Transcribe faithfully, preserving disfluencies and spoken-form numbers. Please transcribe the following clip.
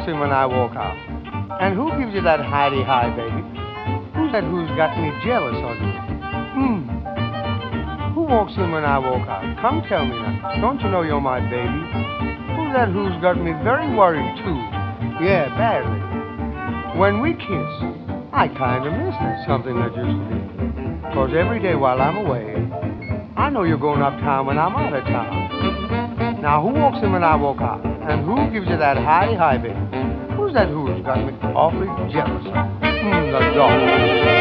in when I walk out? And who gives you that hidey high, baby? Who's that who's got me jealous of you? Hmm. Who walks in when I walk out? Come tell me now. Don't you know you're my baby? Who's that who's got me very worried too? Yeah, badly. When we kiss, I kind of miss that something that used to be. Cause every day while I'm away, I know you're going uptown when I'm out of town. Now who walks in when I walk out? And who gives you that high high baby? Who's that who's got me awfully jealous? Hmm, the dog.